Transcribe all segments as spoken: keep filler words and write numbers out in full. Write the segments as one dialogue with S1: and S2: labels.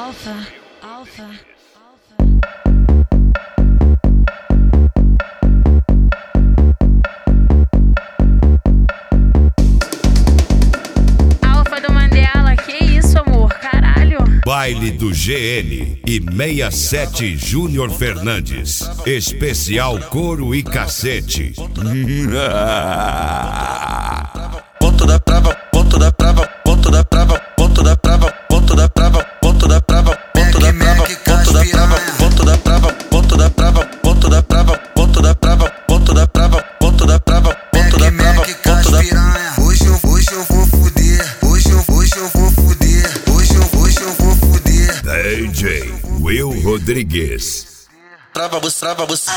S1: Alpha, Alpha, Alpha. Alpha do Mandela, que isso, amor? Caralho.
S2: Baile do G N e sessenta e sete Júnior Fernandes. Especial couro e cacete.
S3: Ponto da trava, ponto da trava, ponto da trava, ponto da trava, ponto da trava, ponto da trava, ponto da trava, ponto da trava, ponto da trava, ponto da trava, ponto da trava, ponto da trava, ponto da trava, ponto da trava, ponto da trava, ponto da piranha.
S4: Hoje eu, hoje eu vou fuder, hoje eu, hoje eu vou fuder, hoje eu, hoje eu vou fuder.
S2: D J Will Rodrigues.
S3: Trava, você, trava, você.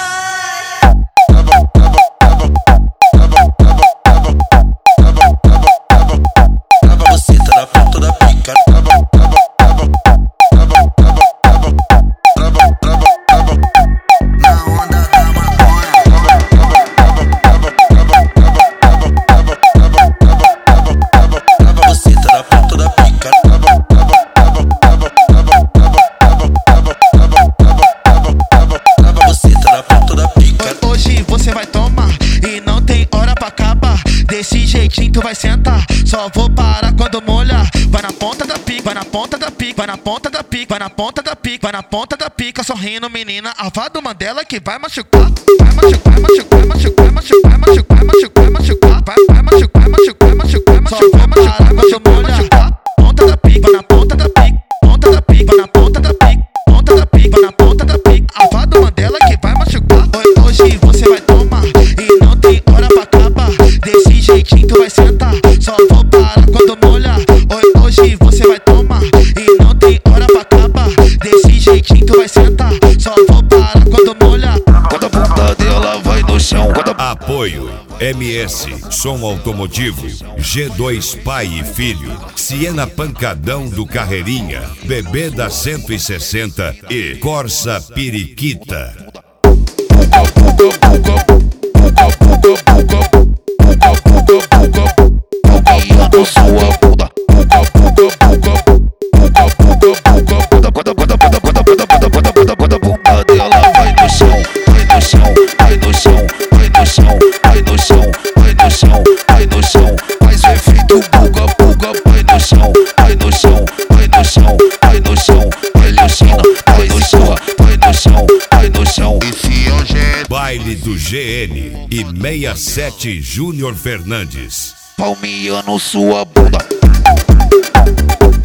S5: Desse jeitinho tu vai sentar, só vou parar quando molhar. Vai na ponta da pica, vai na ponta da pica, vai na ponta da pica, vai na ponta da pica, vai na ponta da pica, sorrindo menina, a vá do Mandela que vai machucar. Vai machucar, vai machucar, vai machucar, vai machucar, vai machucar, vai machucar, vai machucar, vai, vai machucar, vai machucar, vai machucar, vai machucar, só vou parar quando molhar. Ponta da pica, vai na ponta da pica, ponta da pica, vai na ponta da pica, ponta da pica, vai na ponta da pica, a vá do Mandela que vai machucar. Hoje você vai tomar e não tem hora pra acabar. Desse jeitinho tu vai sentar, só vou parar quando molhar. Hoje você vai tomar e não tem hora pra acabar. Desse jeitinho tu vai sentar, só vou parar quando molhar.
S3: Quando a bunda dela vai no chão.
S2: Apoio M S Som Automotivo, G dois Pai e Filho, Siena Pancadão do Carreirinha, Bebê da cento e sessenta e Corsa Periquita.
S3: Bugueando sua bunda. Quando a bunda dela vai no chão, vai no chão, vai no chão, vai no chão, vai no chão, vai no chão, vai no chão, faz o efeito buga, buga, vai no chão, vai no chão, vai no chão, vai no chão, vai no chão, vai no chão, vai no chão, vai no chão.
S2: Baile do G N e sessenta e sete Júnior Fernandes.
S3: Palmeando sua bunda.